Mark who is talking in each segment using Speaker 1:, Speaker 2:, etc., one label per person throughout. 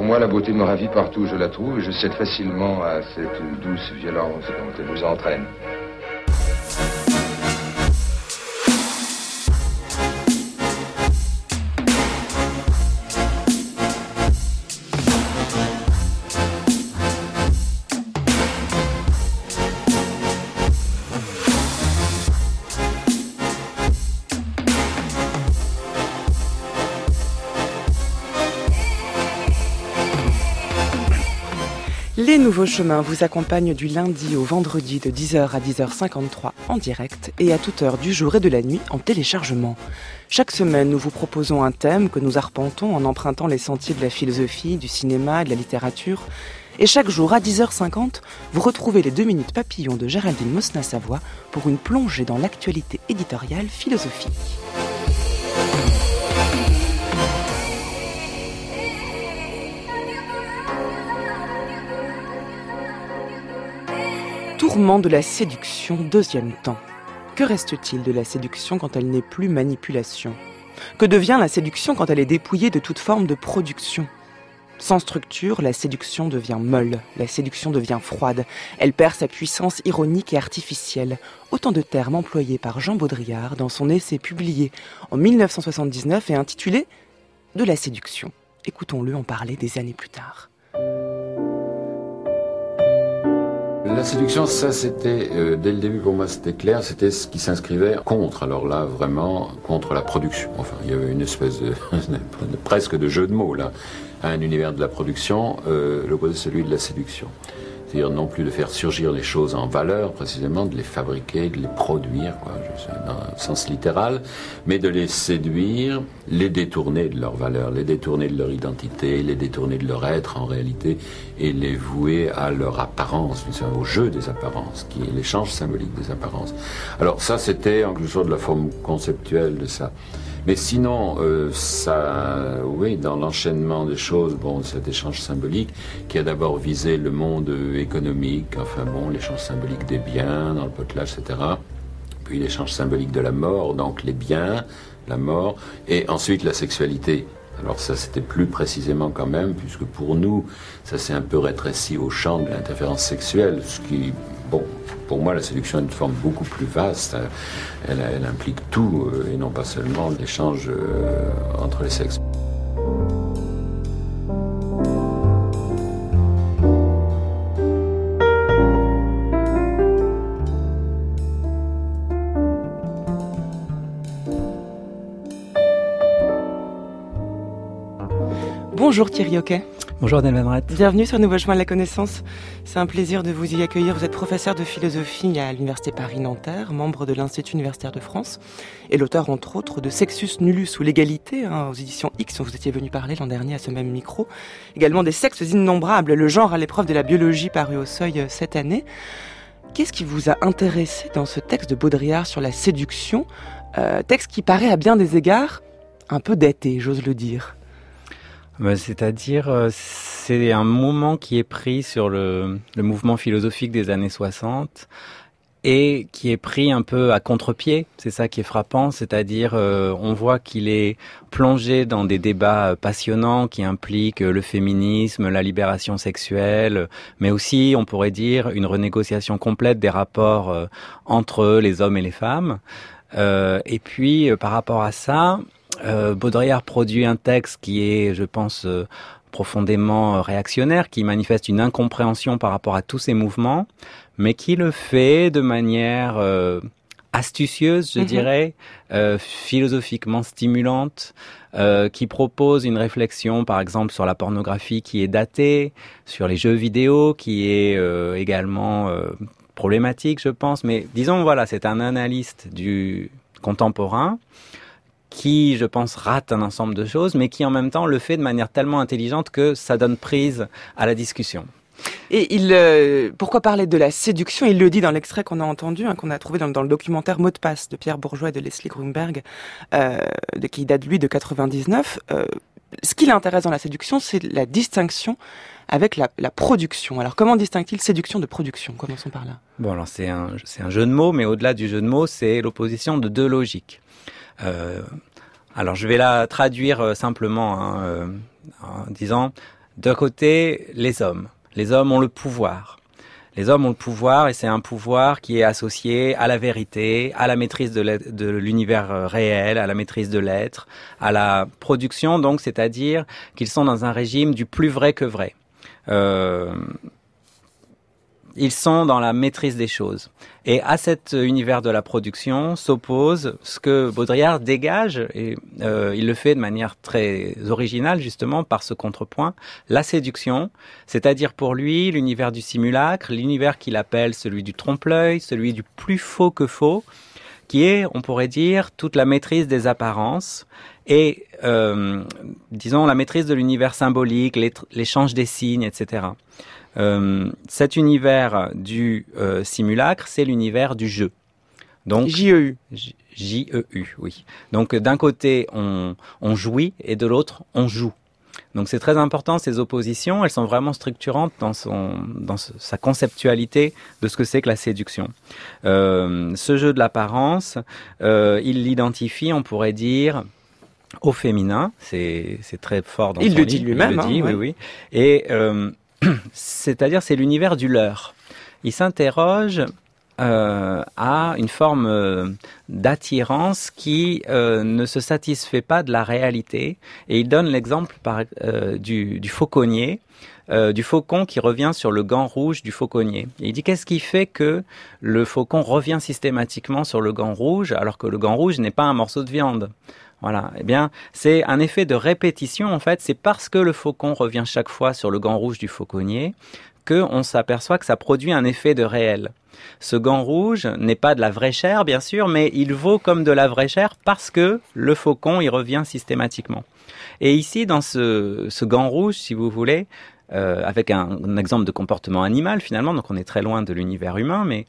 Speaker 1: moi, la beauté me ravit partout où je la trouve et je cède facilement à cette douce violence dont elle nous entraîne.
Speaker 2: Les Nouveaux Chemins vous accompagnent du lundi au vendredi de 10h à 10h53 en direct et à toute heure du jour et de la nuit en téléchargement. Chaque semaine, nous vous proposons un thème que nous arpentons en empruntant les sentiers de la philosophie, du cinéma, de la littérature. Et chaque jour à 10h50, vous retrouvez les 2 minutes papillons de Géraldine Mosna-Savoie pour une plongée dans l'actualité éditoriale philosophique. Tourment de la séduction, deuxième temps. Que reste-t-il de la séduction quand elle n'est plus manipulation ? Que devient la séduction quand elle est dépouillée de toute forme de production ? Sans structure, la séduction devient molle, la séduction devient froide. Elle perd sa puissance ironique et artificielle. Autant de termes employés par Jean Baudrillard dans son essai publié en 1979 et intitulé « De la séduction ». Écoutons-le en parler des années plus tard.
Speaker 3: La séduction, ça c'était, dès le début pour moi c'était clair, c'était ce qui s'inscrivait contre, alors là vraiment, contre la production. Enfin, il y avait une espèce de presque de jeu de mots là, un univers de la production, l'opposé celui de la séduction. C'est-à-dire non plus de faire surgir les choses en valeur, précisément, de les fabriquer, de les produire, quoi, dans le sens littéral, mais de les séduire, les détourner de leur valeur, les détourner de leur identité, les détourner de leur être en réalité, et les vouer à leur apparence, au jeu des apparences, qui est l'échange symbolique des apparences. Alors ça, c'était en quelque sorte de la forme conceptuelle de ça. Mais sinon, oui, dans l'enchaînement des choses, bon, cet échange symbolique qui a d'abord visé le monde économique, enfin bon, l'échange symbolique des biens dans le potelage, etc. Puis l'échange symbolique de la mort, donc les biens, la mort, et ensuite la sexualité. Alors ça, c'était plus précisément quand même, puisque pour nous, ça s'est un peu rétréci au champ de l'interférence sexuelle, ce qui, bon, pour moi, la séduction est une forme beaucoup plus vaste. Elle implique tout, et non pas seulement l'échange entre les sexes.
Speaker 2: Bonjour Thierry Hoquet.
Speaker 4: Bonjour Adèle Van Rett.
Speaker 2: Bienvenue sur Nouveau Chemin de la Connaissance. C'est un plaisir de vous y accueillir. Vous êtes professeur de philosophie à l'Université Paris-Nanterre, membre de l'Institut universitaire de France et l'auteur entre autres de Sexus Nullus ou l'égalité, aux éditions X dont vous étiez venu parler l'an dernier à ce même micro. Également des sexes innombrables, le genre à l'épreuve de la biologie paru au Seuil cette année. Qu'est-ce qui vous a intéressé dans ce texte de Baudrillard sur la séduction, texte qui paraît à bien des égards un peu daté, j'ose le dire?
Speaker 4: C'est-à-dire, c'est un moment qui est pris sur le mouvement philosophique des années 60 et qui est pris un peu à contre-pied. C'est ça qui est frappant, c'est-à-dire on voit qu'il est plongé dans des débats passionnants qui impliquent le féminisme, la libération sexuelle, mais aussi, on pourrait dire, une renégociation complète des rapports entre les hommes et les femmes. Et puis, par rapport à ça, Baudrillard produit un texte qui est, je pense, profondément réactionnaire, qui manifeste une incompréhension par rapport à tous ces mouvements, mais qui le fait de manière astucieuse, je dirais, philosophiquement stimulante, qui propose une réflexion, par exemple, sur la pornographie qui est datée, sur les jeux vidéo qui est également problématique, je pense. Mais disons, voilà, c'est un analyste du contemporain qui, je pense, rate un ensemble de choses, mais qui en même temps le fait de manière tellement intelligente que ça donne prise à la discussion.
Speaker 2: Et pourquoi parler de la séduction ? Il le dit dans l'extrait qu'on a entendu, qu'on a trouvé dans le documentaire Mot de passe de Pierre Bourgeois et de Leslie Grunberg, qui date lui de 99. Ce qui l'intéresse dans la séduction, c'est la distinction avec la production. Alors comment distingue-t-il séduction de production ? Commençons par là.
Speaker 4: Bon, alors c'est un jeu de mots, mais au-delà du jeu de mots, c'est l'opposition de deux logiques. Alors je vais la traduire simplement en disant D'un côté, les hommes. Les hommes ont le pouvoir. Les hommes ont le pouvoir et c'est un pouvoir qui est associé à la vérité, à la maîtrise de l'univers réel, à la maîtrise de l'être, à la production, donc, c'est-à-dire qu'ils sont dans un régime du plus vrai que vrai. Ils sont dans la maîtrise des choses. Et à cet univers de la production s'oppose ce que Baudrillard dégage, et il le fait de manière très originale justement par ce contrepoint, la séduction, c'est-à-dire pour lui l'univers du simulacre, l'univers qu'il appelle celui du trompe-l'œil, celui du plus faux que faux, qui est, on pourrait dire, toute la maîtrise des apparences et, disons, la maîtrise de l'univers symbolique, l'échange des signes, etc. Cet univers du simulacre, c'est l'univers du jeu. Donc
Speaker 2: JEU.
Speaker 4: JEU, oui. Donc d'un côté, on jouit et de l'autre, on joue. Donc c'est très important, ces oppositions, elles sont vraiment structurantes dans sa conceptualité de ce que c'est que la séduction. Ce jeu de l'apparence, il l'identifie, on pourrait dire, au féminin, c'est très fort dans son livre.
Speaker 2: Il le dit lui-même.
Speaker 4: Il le dit, oui, oui. Et c'est-à-dire, c'est l'univers du leurre. Il s'interroge à une forme d'attirance qui ne se satisfait pas de la réalité. Et il donne l'exemple du fauconnier, du faucon qui revient sur le gant rouge du fauconnier. Et il dit qu'est-ce qui fait que le faucon revient systématiquement sur le gant rouge alors que le gant rouge n'est pas un morceau de viande. Voilà, eh bien, c'est un effet de répétition en fait, c'est parce que le faucon revient chaque fois sur le gant rouge du fauconnier qu'on s'aperçoit que ça produit un effet de réel. Ce gant rouge n'est pas de la vraie chair bien sûr, mais il vaut comme de la vraie chair parce que le faucon y revient systématiquement. Et ici, dans ce gant rouge, si vous voulez, avec un exemple de comportement animal finalement, donc on est très loin de l'univers humain, mais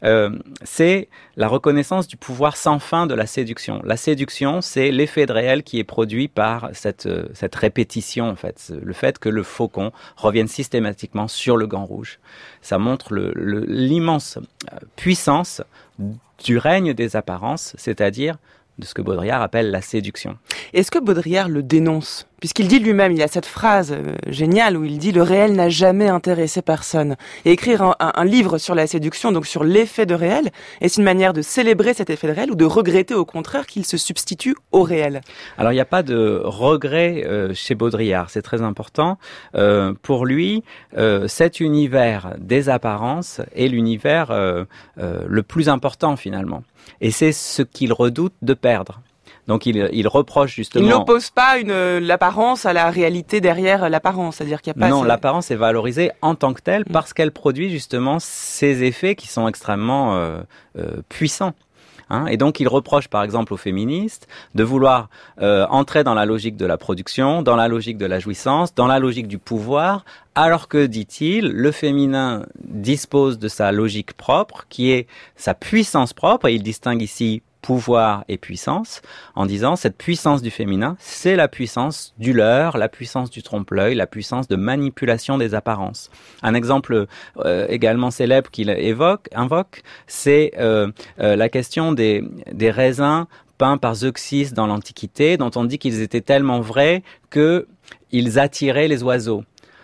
Speaker 4: c'est la reconnaissance du pouvoir sans fin de la séduction. La séduction, c'est l'effet de réel qui est produit par cette répétition, en fait, le fait que le faucon revienne systématiquement sur le gant rouge. Ça montre l'immense puissance du règne des apparences, c'est-à-dire de ce que Baudrillard appelle la séduction.
Speaker 2: Est-ce que Baudrillard le dénonce ? Puisqu'il dit lui-même, il a cette phrase géniale où il dit « Le réel n'a jamais intéressé personne ». Et écrire un livre sur la séduction, donc sur l'effet de réel, est-ce une manière de célébrer cet effet de réel ou de regretter au contraire qu'il se substitue au réel ?
Speaker 4: Alors il n'y a pas de regret chez Baudrillard, c'est très important. Pour lui, cet univers des apparences est l'univers le plus important finalement. Et c'est ce qu'il redoute de perdre. Donc il reproche justement...
Speaker 2: Il n'oppose pas l'apparence à la réalité derrière l'apparence, c'est-à-dire qu'il n'y a pas...
Speaker 4: Non, l'apparence est valorisée en tant que telle parce qu'elle produit justement ces effets qui sont extrêmement puissants. Et donc il reproche par exemple aux féministes de vouloir entrer dans la logique de la production, dans la logique de la jouissance, dans la logique du pouvoir, alors que, dit-il, le féminin dispose de sa logique propre, qui est sa puissance propre, et il distingue ici pouvoir et puissance, en disant cette puissance du féminin, c'est la puissance du leurre, la puissance du trompe-l'œil, la puissance de manipulation des apparences. Un exemple également célèbre qu'il invoque, c'est la question des raisins peints par Zeuxis dans l'Antiquité, dont on dit qu'ils étaient tellement vrais qu'ils attiraient les oiseaux.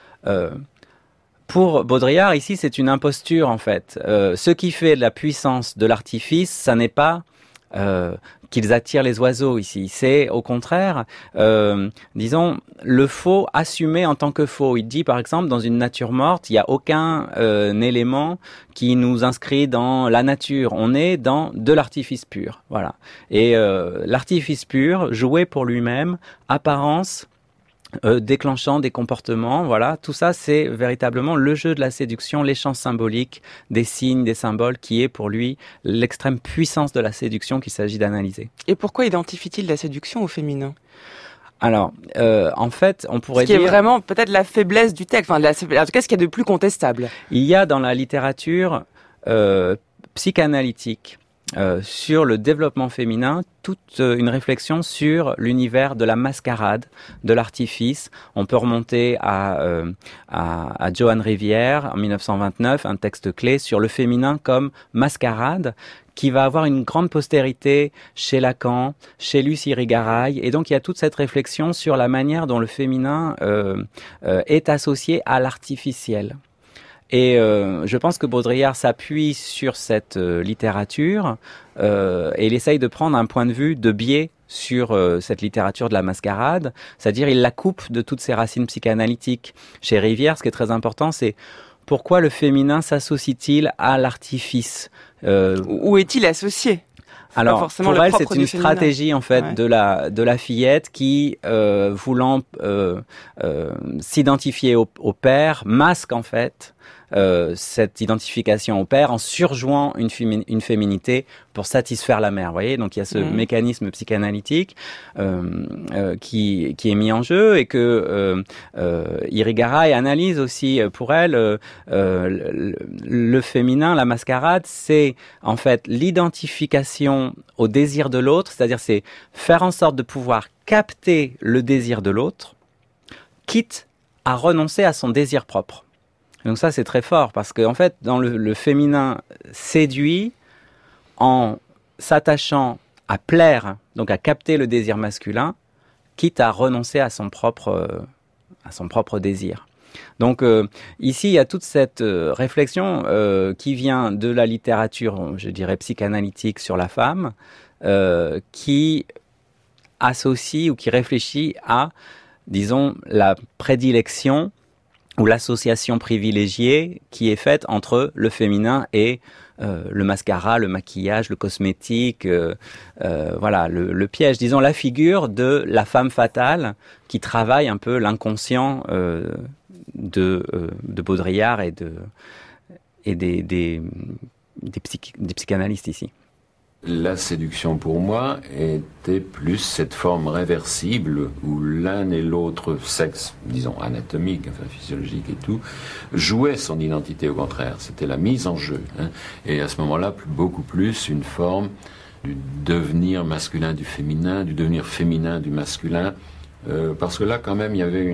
Speaker 4: Pour Baudrillard, ici, c'est une imposture, en fait. Ce qui fait la puissance de l'artifice, ça n'est pas qu'ils attirent les oiseaux ici. C'est au contraire, disons, le faux assumé en tant que faux. Il dit par exemple, dans une nature morte, il n'y a aucun élément qui nous inscrit dans la nature. On est dans de l'artifice pur. Voilà. Et l'artifice pur, joué pour lui-même, apparence, déclenchant des comportements, voilà, tout ça c'est véritablement le jeu de la séduction, l'échange symbolique des signes, des symboles, qui est pour lui l'extrême puissance de la séduction qu'il s'agit d'analyser.
Speaker 2: Et pourquoi identifie-t-il la séduction au féminin ?
Speaker 4: Alors, en fait, on pourrait dire...
Speaker 2: Ce qui est vraiment peut-être la faiblesse du texte, enfin, en tout cas ce qu'il y a de plus contestable.
Speaker 4: Il y a dans la littérature psychanalytique, sur le développement féminin, toute une réflexion sur l'univers de la mascarade, de l'artifice. On peut remonter à Johanne Rivière, en 1929, un texte clé sur le féminin comme mascarade, qui va avoir une grande postérité chez Lacan, chez Luce Irigaray, et donc il y a toute cette réflexion sur la manière dont le féminin est associé à l'artificiel. Et je pense que Baudrillard s'appuie sur cette littérature et il essaye de prendre un point de vue de biais sur cette littérature de la mascarade, c'est-à-dire il la coupe de toutes ses racines psychanalytiques. Chez Rivière, ce qui est très important, c'est pourquoi le féminin s'associe-t-il à l'artifice
Speaker 2: Où est-il associé?
Speaker 4: Alors, pour elle, c'est une stratégie en fait de la fillette qui, voulant s'identifier au père, masque en fait cette identification au père en surjouant une féminité pour satisfaire la mère. Vous voyez, donc il y a ce mécanisme psychanalytique qui est mis en jeu et que Irigaray analyse aussi pour elle. Le féminin, la mascarade, c'est en fait l'identification au désir de l'autre, c'est-à-dire c'est faire en sorte de pouvoir capter le désir de l'autre, quitte à renoncer à son désir propre. Donc ça, c'est très fort parce qu'en fait, dans le féminin séduit en s'attachant à plaire, donc à capter le désir masculin, quitte à renoncer à son propre désir. Donc ici, il y a toute cette réflexion qui vient de la littérature, je dirais, psychanalytique sur la femme, qui associe ou qui réfléchit à, disons, la prédilection ou l'association privilégiée qui est faite entre le féminin et le mascara, le maquillage, le cosmétique, voilà, le piège, disons la figure de la femme fatale qui travaille un peu l'inconscient de Baudrillard et des psychanalystes ici.
Speaker 3: La séduction pour moi était plus cette forme réversible où l'un et l'autre sexe, disons anatomique, enfin physiologique et tout, jouait son identité au contraire. C'était la mise en jeu. Et à ce moment-là, beaucoup plus une forme du devenir masculin du féminin, du devenir féminin du masculin. Parce que là, quand même, il y avait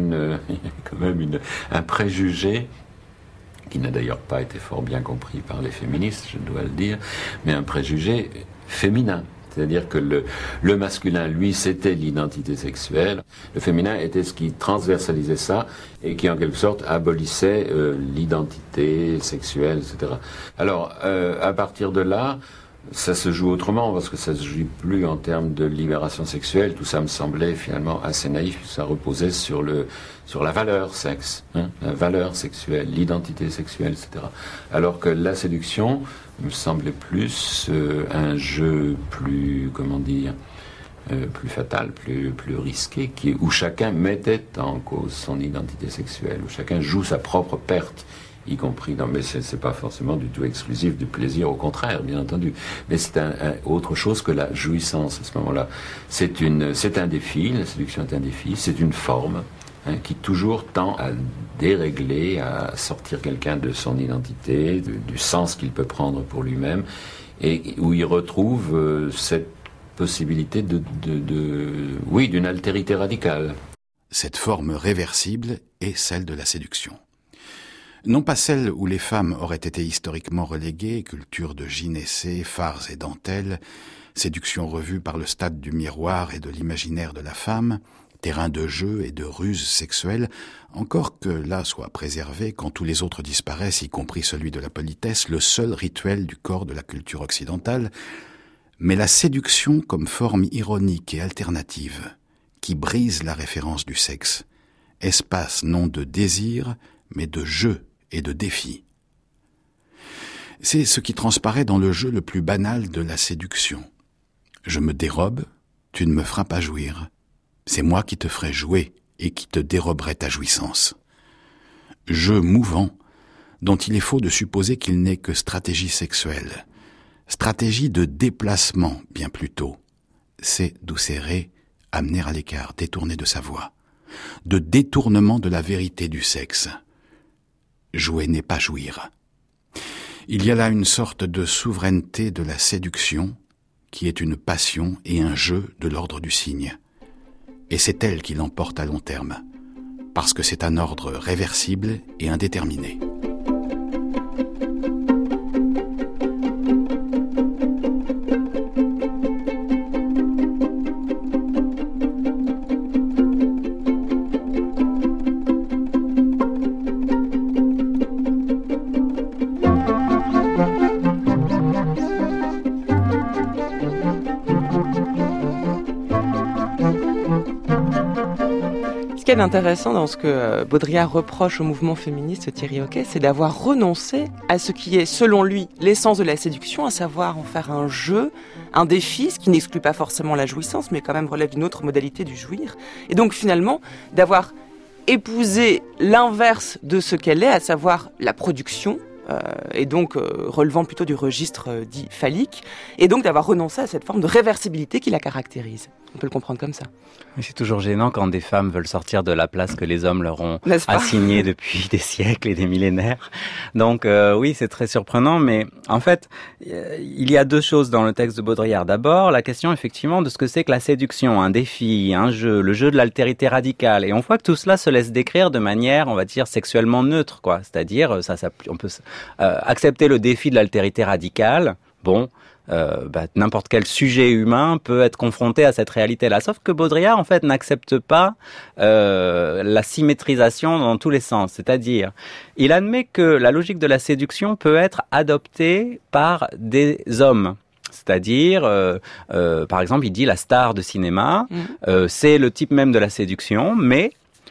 Speaker 3: un préjugé qui n'a d'ailleurs pas été fort bien compris par les féministes, je dois le dire, mais un préjugé féminin. C'est-à-dire que le masculin, lui, c'était l'identité sexuelle. Le féminin était ce qui transversalisait ça et qui, en quelque sorte, abolissait l'identité sexuelle, etc. Alors, à partir de là, ça se joue autrement, parce que ça se joue plus en termes de libération sexuelle. Tout ça me semblait finalement assez naïf. Ça reposait sur la valeur sexe, la valeur sexuelle, l'identité sexuelle, etc. Alors que la séduction me semblait plus un jeu plus, plus fatal, plus risqué, où chacun mettait en cause son identité sexuelle, où chacun joue sa propre perte, y compris mais c'est pas forcément du tout exclusif du plaisir, au contraire, bien entendu. Mais c'est autre chose que la jouissance à ce moment-là. C'est un défi, la séduction est un défi, c'est une forme qui toujours tend à dérégler, à sortir quelqu'un de son identité, du sens qu'il peut prendre pour lui-même, et où il retrouve cette possibilité d'une altérité radicale.
Speaker 5: Cette forme réversible est celle de la séduction. Non pas celle où les femmes auraient été historiquement reléguées, culture de gynécées, farces et dentelles, séduction revue par le stade du miroir et de l'imaginaire de la femme, terrain de jeu et de ruse sexuelle, encore que là soit préservé, quand tous les autres disparaissent, y compris celui de la politesse, le seul rituel du corps de la culture occidentale, mais la séduction comme forme ironique et alternative, qui brise la référence du sexe, espace non de désir, mais de jeu et de défi. C'est ce qui transparaît dans le jeu le plus banal de la séduction. Je me dérobe, tu ne me feras pas jouir. C'est moi qui te ferai jouer et qui te déroberai ta jouissance. Jeu mouvant, dont il est faux de supposer qu'il n'est que stratégie sexuelle. Stratégie de déplacement, bien plutôt. C'est doucérer, amener à l'écart, détourner de sa voix. De détournement de la vérité du sexe. Jouer n'est pas jouir. Il y a là une sorte de souveraineté de la séduction, qui est une passion et un jeu de l'ordre du signe. Et c'est elle qui l'emporte à long terme, parce que c'est un ordre réversible et indéterminé.
Speaker 2: qu'il y a d'intéressant dans ce que Baudrillard reproche au mouvement féministe, Thierry Hoquet, c'est d'avoir renoncé à ce qui est, selon lui, l'essence de la séduction, à savoir en faire un jeu, un défi, ce qui n'exclut pas forcément la jouissance, mais quand même relève d'une autre modalité du jouir. Et donc finalement, d'avoir épousé l'inverse de ce qu'elle est, à savoir la production, et donc relevant plutôt du registre dit phallique, et donc d'avoir renoncé à cette forme de réversibilité qui la caractérise. On peut le comprendre comme ça.
Speaker 4: Mais c'est toujours gênant quand des femmes veulent sortir de la place que les hommes leur ont assignée depuis des siècles et des millénaires. Donc oui, c'est très surprenant, mais en fait, il y a deux choses dans le texte de Baudrillard. D'abord, la question effectivement de ce que c'est que la séduction, un défi, un jeu, le jeu de l'altérité radicale. Et on voit que tout cela se laisse décrire de manière, on va dire, sexuellement neutre, quoi. C'est-à-dire, on peut accepter le défi de l'altérité radicale. Bon, n'importe quel sujet humain peut être confronté à cette réalité-là. Sauf que Baudrillard, en fait, n'accepte pas la symétrisation dans tous les sens. C'est-à-dire, il admet que la logique de la séduction peut être adoptée par des hommes. C'est-à-dire, par exemple, il dit la star de cinéma, c'est le type même de la séduction, mais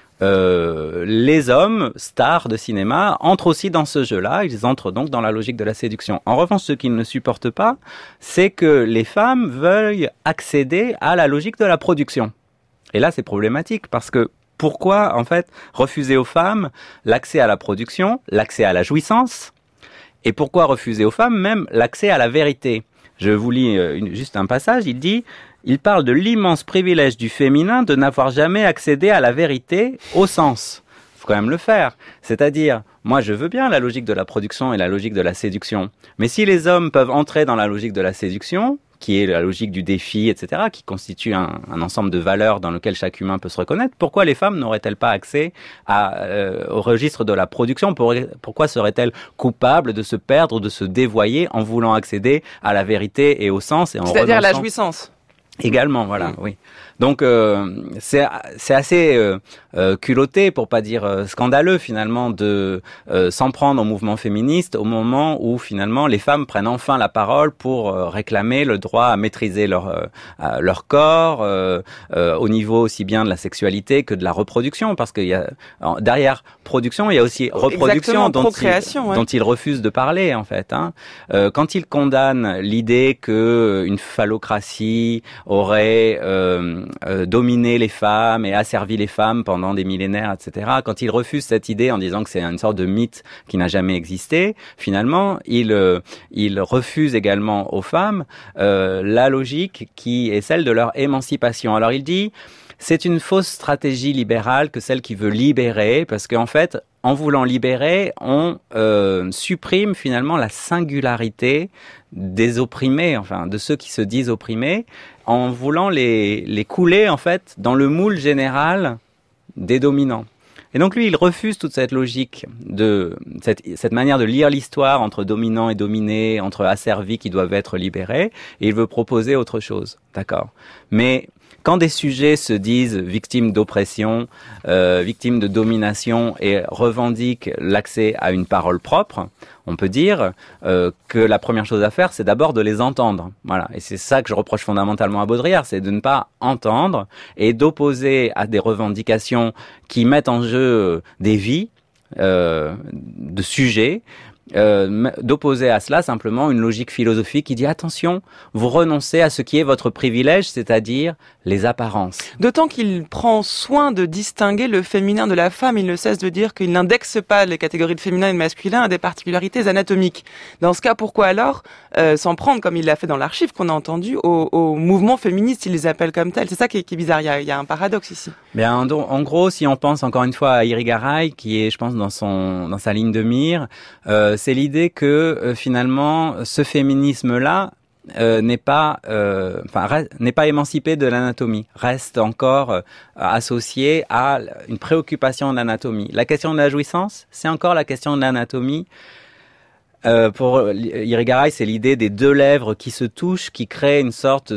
Speaker 4: les hommes, stars de cinéma, entrent aussi dans ce jeu-là, ils entrent donc dans la logique de la séduction. En revanche, ce qu'ils ne supportent pas, c'est que les femmes veuillent accéder à la logique de la production. Et là, c'est problématique, parce que pourquoi, en fait, refuser aux femmes l'accès à la production, l'accès à la jouissance, et pourquoi refuser aux femmes même l'accès à la vérité ? Je vous lis juste un passage, il parle de l'immense privilège du féminin de n'avoir jamais accédé à la vérité au sens. Il faut quand même le faire. C'est-à-dire, moi je veux bien la logique de la production et la logique de la séduction. Mais si les hommes peuvent entrer dans la logique de la séduction, qui est la logique du défi, etc., qui constitue un ensemble de valeurs dans lequel chaque humain peut se reconnaître, pourquoi les femmes n'auraient-elles pas accès au registre de la production ? Pourquoi seraient-elles coupables de se perdre ou de se dévoyer en voulant accéder à la vérité et au sens et en
Speaker 2: C'est-à-dire à la jouissance.
Speaker 4: Également, voilà, oui. Donc c'est assez culotté, pour pas dire scandaleux finalement, de s'en prendre au mouvement féministe au moment où finalement les femmes prennent enfin la parole pour réclamer le droit à maîtriser leur corps au niveau aussi bien de la sexualité que de la reproduction, parce qu'il y a derrière production, il y a aussi reproduction dont ils refusent de parler en fait. Quand ils condamnent l'idée que une phallocratie aurait dominé les femmes et asservi les femmes pendant des millénaires, etc. Quand ils refusent cette idée en disant que c'est une sorte de mythe qui n'a jamais existé, finalement, ils refusent également aux femmes la logique qui est celle de leur émancipation. Alors il dit, c'est une fausse stratégie libérale que celle qui veut libérer, parce qu'en fait, en voulant libérer, on supprime finalement la singularité des opprimés, enfin de ceux qui se disent opprimés, en voulant les couler en fait dans le moule général des dominants. Et donc lui, il refuse toute cette logique de cette manière de lire l'histoire entre dominants et dominés, entre asservis qui doivent être libérés, et il veut proposer autre chose, d'accord. Mais quand des sujets se disent victimes d'oppression, victimes de domination et revendiquent l'accès à une parole propre, on peut dire que la première chose à faire, c'est d'abord de les entendre. Voilà. Et c'est ça que je reproche fondamentalement à Baudrillard, c'est de ne pas entendre et d'opposer à des revendications qui mettent en jeu des vies, de sujets, d'opposer à cela simplement une logique philosophique qui dit attention, vous renoncez à ce qui est votre privilège, c'est-à-dire les apparences.
Speaker 2: D'autant qu'il prend soin de distinguer le féminin de la femme, il ne cesse de dire qu'il n'indexe pas les catégories de féminin et de masculin à des particularités anatomiques. Dans ce cas, pourquoi alors s'en prendre, comme il l'a fait dans l'archive qu'on a entendu, au mouvement féministe, il les appelle comme tels. C'est ça qui est bizarre, il y a un paradoxe ici.
Speaker 4: Bien, en gros, si on pense encore une fois à Irigaray, qui est, je pense, dans sa ligne de mire, c'est l'idée que finalement ce féminisme-là n'est pas émancipé de l'anatomie, reste encore associé à une préoccupation de l'anatomie. La question de la jouissance, c'est encore la question de l'anatomie. Pour Irigaray, c'est l'idée des deux lèvres qui se touchent, qui crée une sorte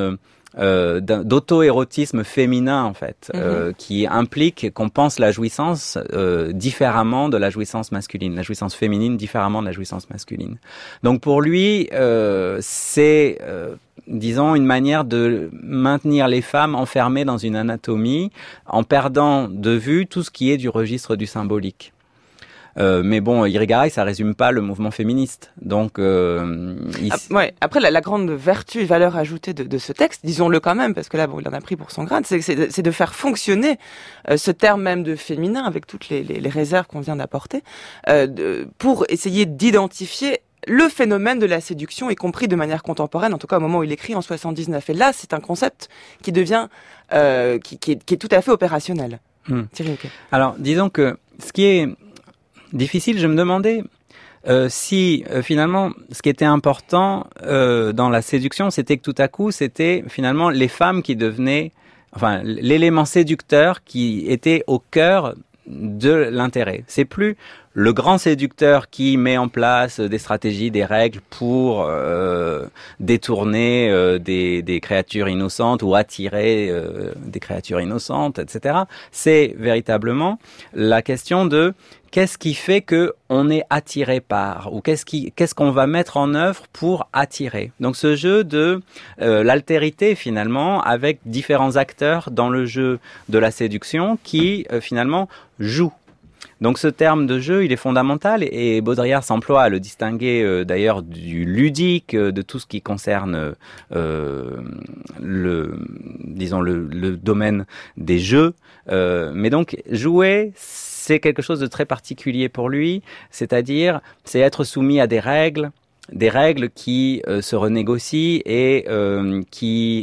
Speaker 4: d'auto-érotisme féminin en fait, qui implique qu'on pense la jouissance différemment de la jouissance masculine, la jouissance féminine différemment de la jouissance masculine. Donc pour lui, c'est disons, une manière de maintenir les femmes enfermées dans une anatomie en perdant de vue tout ce qui est du registre du symbolique. Mais bon, Irigaray, ça résume pas le mouvement féministe. Donc,
Speaker 2: ouais. Après, la grande vertu et valeur ajoutée de ce texte, disons-le quand même, parce que là, bon, il en a pris pour son grade, c'est de faire fonctionner ce terme même de féminin, avec toutes les réserves qu'on vient d'apporter, pour essayer d'identifier le phénomène de la séduction, y compris de manière contemporaine, en tout cas au moment où il écrit en 79. Et là, c'est un concept qui devient, qui est tout à fait opérationnel. Thierry Hoquet.
Speaker 4: Alors, disons que ce qui est difficile, je me demandais si finalement ce qui était important dans la séduction, c'était que tout à coup, c'était finalement les femmes qui devenaient, enfin, l'élément séducteur qui était au cœur de l'intérêt. C'est plus le grand séducteur qui met en place des stratégies, des règles pour détourner des créatures innocentes ou attirer des créatures innocentes, etc. C'est véritablement la question de qu'est-ce qui fait que on est attiré par, ou qu'est-ce qu'on va mettre en œuvre pour attirer. Donc ce jeu de l'altérité finalement avec différents acteurs dans le jeu de la séduction qui finalement jouent. Donc ce terme de jeu, il est fondamental et Baudrillard s'emploie à le distinguer d'ailleurs du ludique, de tout ce qui concerne le domaine des jeux. Mais donc jouer, c'est quelque chose de très particulier pour lui, c'est-à-dire c'est être soumis à des règles qui se renégocient et qui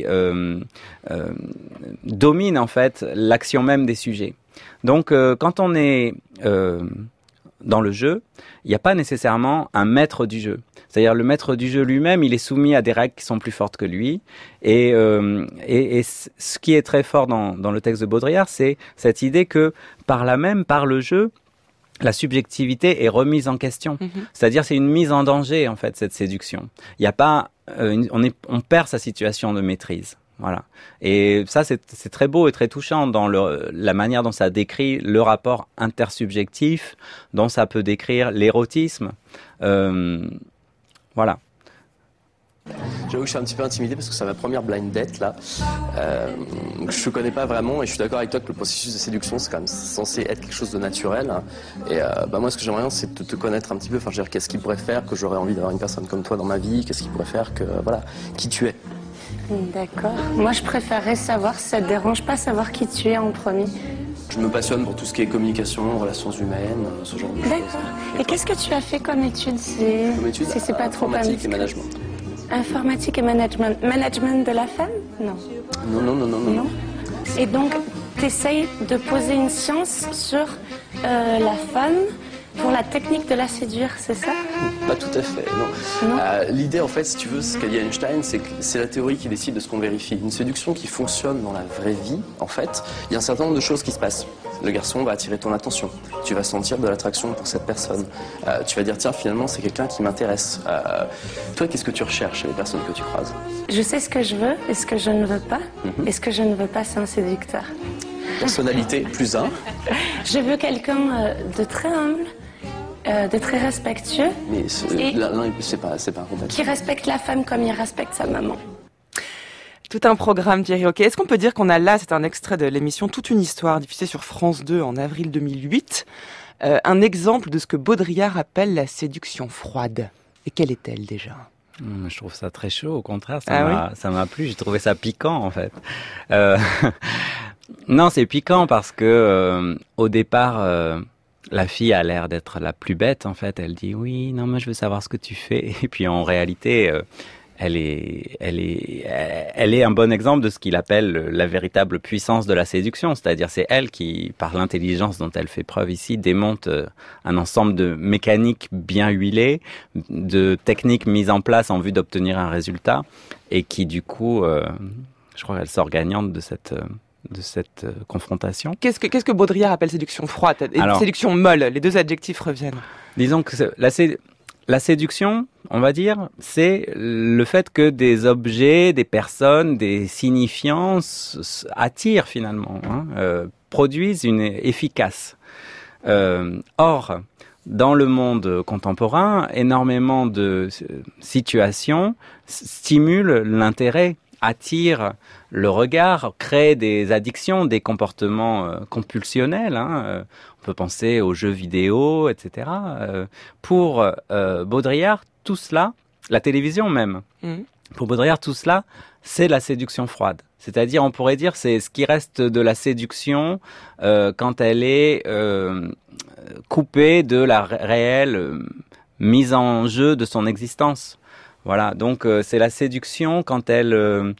Speaker 4: dominent en fait l'action même des sujets. Donc, quand on est dans le jeu, il n'y a pas nécessairement un maître du jeu. C'est-à-dire le maître du jeu lui-même, il est soumis à des règles qui sont plus fortes que lui. Et ce qui est très fort dans le texte de Baudrillard, c'est cette idée que par le jeu, la subjectivité est remise en question. C'est-à-dire c'est une mise en danger en fait cette séduction. Il n'y a pas, on perd sa situation de maîtrise. Voilà. Et ça, c'est très beau et très touchant dans la manière dont ça décrit le rapport intersubjectif, dont ça peut décrire l'érotisme. Voilà.
Speaker 6: J'avoue que je suis un petit peu intimidé parce que c'est ma première blind date là. Je ne connais pas vraiment et je suis d'accord avec toi que le processus de séduction c'est quand même censé être quelque chose de naturel. Et moi ce que j'aimerais bien c'est de te connaître un petit peu. Enfin, je veux dire, qu'est-ce qui pourrait faire que j'aurais envie d'avoir une personne comme toi dans ma vie? Qu'est-ce qui pourrait faire que voilà, qui tu es?
Speaker 7: D'accord. Moi, je préférerais savoir, si ça te dérange pas, savoir qui tu es en premier.
Speaker 6: Je me passionne pour tout ce qui est communication, relations humaines, ce genre de choses.
Speaker 7: D'accord. Et qu'est-ce que tu as fait comme étude
Speaker 6: Comme étude,
Speaker 7: si c'est pas trop
Speaker 6: informatique et management.
Speaker 7: Informatique et management. Management de la femme? Non.
Speaker 6: Non.
Speaker 7: Et donc, tu essayes de poser une science sur la femme pour la technique de la séduire, c'est ça?
Speaker 6: Pas tout à fait, non. L'idée, en fait, si tu veux, ce qu'a dit Einstein, c'est que c'est la théorie qui décide de ce qu'on vérifie. Une séduction qui fonctionne dans la vraie vie, en fait, il y a un certain nombre de choses qui se passent. Le garçon va attirer ton attention. Tu vas sentir de l'attraction pour cette personne. Tu vas dire, tiens, finalement, c'est quelqu'un qui m'intéresse. Toi, qu'est-ce que tu recherches chez les personnes que tu croises?
Speaker 7: Je sais ce que je veux et ce que je ne veux pas. Et ce que je ne veux pas, c'est un séducteur.
Speaker 6: Personnalité, plus un.
Speaker 7: Je veux quelqu'un de très humble, de très respectueux.
Speaker 6: Mais l'un, c'est pas incompatible.
Speaker 7: Qui respecte la femme comme il respecte sa maman.
Speaker 2: Tout un programme, Thierry Hoquet. Est-ce qu'on peut dire qu'on a là, c'est un extrait de l'émission Toute une histoire, diffusée sur France 2 en avril 2008, un exemple de ce que Baudrillard appelle la séduction froide. Et quelle est-elle déjà?
Speaker 4: Je trouve ça très chaud, au contraire, ça m'a plu, j'ai trouvé ça piquant en fait. Non, c'est piquant parce que au départ, la fille a l'air d'être la plus bête en fait. Elle dit oui, non, moi je veux savoir ce que tu fais. Et puis en réalité, elle est un bon exemple de ce qu'il appelle la véritable puissance de la séduction. C'est-à-dire c'est elle qui, par l'intelligence dont elle fait preuve ici, démonte un ensemble de mécaniques bien huilées, de techniques mises en place en vue d'obtenir un résultat et qui du coup, je crois qu'elle sort gagnante de cette confrontation.
Speaker 2: Qu'est-ce que Baudrillard appelle séduction froide et séduction molle? Les deux adjectifs reviennent.
Speaker 4: Disons que la séduction, on va dire, c'est le fait que des objets, des personnes, des signifiants attirent finalement, produisent une efficace. Or, dans le monde contemporain, énormément de situations stimulent l'intérêt, attirent le regard, créent des addictions, des comportements compulsionnels. On peut penser aux jeux vidéo, etc. Pour Baudrillard, tout cela, la télévision même, pour Baudrillard, tout cela, c'est la séduction froide. C'est-à-dire, on pourrait dire, c'est ce qui reste de la séduction quand elle est coupée de la réelle mise en jeu de son existence. Voilà, donc c'est la séduction quand elle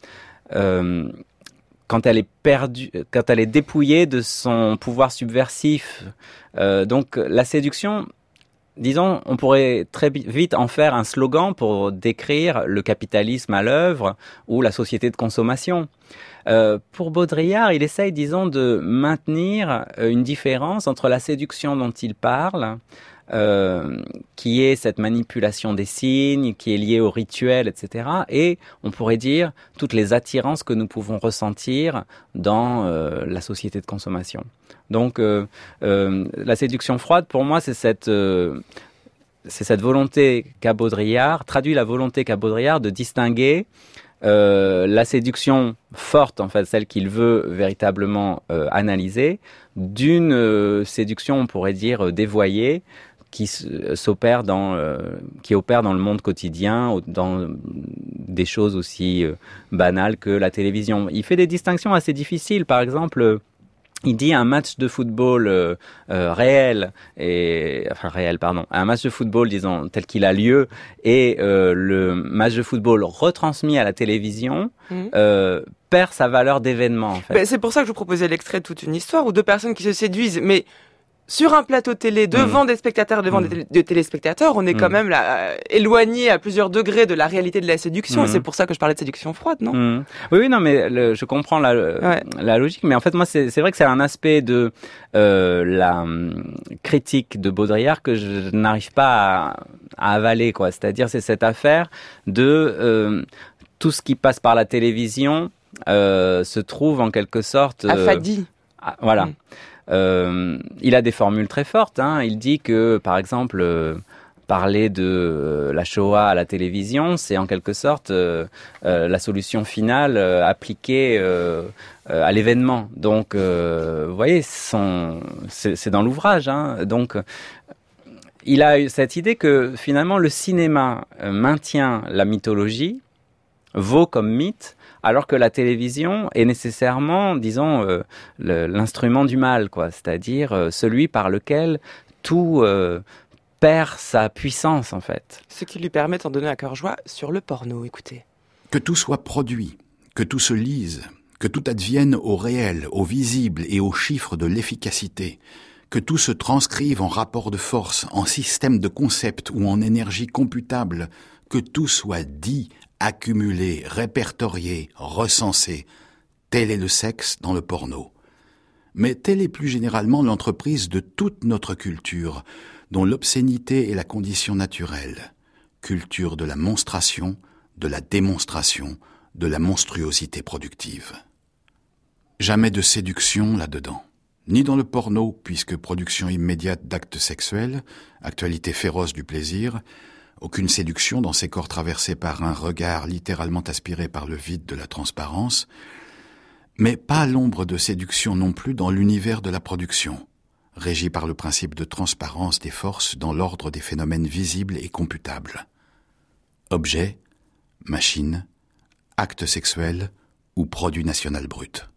Speaker 4: est perdue, quand elle est dépouillée de son pouvoir subversif. Donc la séduction, disons, on pourrait très vite en faire un slogan pour décrire le capitalisme à l'œuvre ou la société de consommation. Pour Baudrillard, il essaye, disons, de maintenir une différence entre la séduction dont il parle, qui est cette manipulation des signes, qui est liée au rituel, etc. Et on pourrait dire toutes les attirances que nous pouvons ressentir dans la société de consommation. Donc la séduction froide, pour moi, c'est cette volonté qu'a Baudrillard, traduit la volonté qu'a Baudrillard de distinguer la séduction forte, en fait, celle qu'il veut véritablement analyser, d'une séduction, on pourrait dire, dévoyée, qui opère dans le monde quotidien, dans des choses aussi banales que la télévision. Il fait des distinctions assez difficiles. Par exemple, il dit un match de football un match de football, disons, tel qu'il a lieu, et le match de football retransmis à la télévision perd sa valeur d'événement, en fait.
Speaker 2: Ben, c'est pour ça que je vous proposais l'extrait de Toute une histoire, où deux personnes qui se séduisent, mais sur un plateau télé, devant des spectateurs, devant des téléspectateurs, on est quand même là, éloigné à plusieurs degrés de la réalité de la séduction. Et c'est pour ça que je parlais de séduction froide, non?
Speaker 4: Oui, non, mais je comprends la logique. Mais en fait, moi, c'est vrai que c'est un aspect de la critique de Baudrillard que je n'arrive pas à avaler, quoi. C'est-à-dire, c'est cette affaire de tout ce qui passe par la télévision se trouve en quelque sorte
Speaker 2: affadi.
Speaker 4: Voilà. Il a des formules très fortes. Il dit que, par exemple, parler de la Shoah à la télévision, c'est en quelque sorte la solution finale appliquée à l'événement. Donc, vous voyez, c'est dans l'ouvrage. Donc, il a eu cette idée que finalement le cinéma maintient la mythologie, vaut comme mythe, alors que la télévision est nécessairement, disons, l'instrument du mal, quoi. C'est-à-dire celui par lequel tout perd sa puissance, en fait.
Speaker 2: Ce qui lui permet d'en donner à cœur joie sur le porno, écoutez.
Speaker 5: Que tout soit produit, que tout se lise, que tout advienne au réel, au visible et aux chiffres de l'efficacité, que tout se transcrive en rapport de force, en système de concept ou en énergie computable, que tout soit dit, accumulé, répertorié, recensé. Tel est le sexe dans le porno. Mais telle est plus généralement l'entreprise de toute notre culture, dont l'obscénité est la condition naturelle. Culture de la monstration, de la démonstration, de la monstruosité productive. Jamais de séduction là-dedans. Ni dans le porno, puisque production immédiate d'actes sexuels, actualité féroce du plaisir, aucune séduction dans ces corps traversés par un regard littéralement aspiré par le vide de la transparence, mais pas l'ombre de séduction non plus dans l'univers de la production, régi par le principe de transparence des forces dans l'ordre des phénomènes visibles et computables. Objet, machine, acte sexuel ou produit national brut.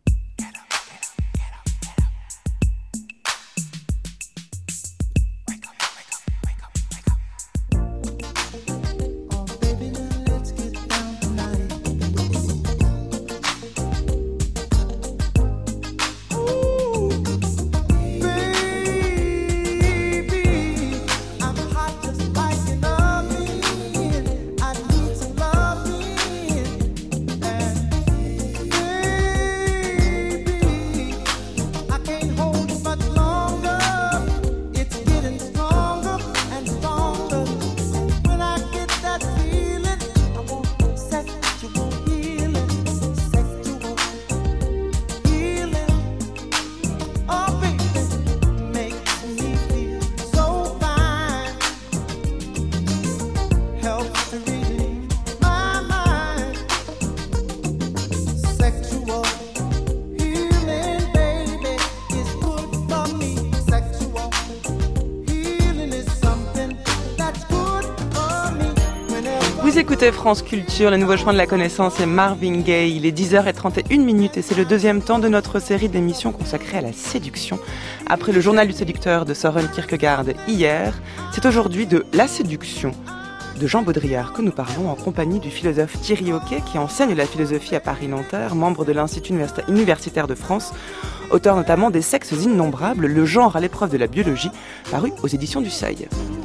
Speaker 2: écoutez France Culture, le nouveau chemin de la connaissance et Marvin Gaye. Il est 10h31 et c'est le deuxième temps de notre série d'émissions consacrée à la séduction. Après le journal du séducteur de Søren Kierkegaard hier, c'est aujourd'hui de la séduction de Jean Baudrillard que nous parlons en compagnie du philosophe Thierry Oquet qui enseigne la philosophie à Paris-Nanterre, membre de l'Institut universitaire de France, auteur notamment des Sexes innombrables, le genre à l'épreuve de la biologie, paru aux éditions du Seuil.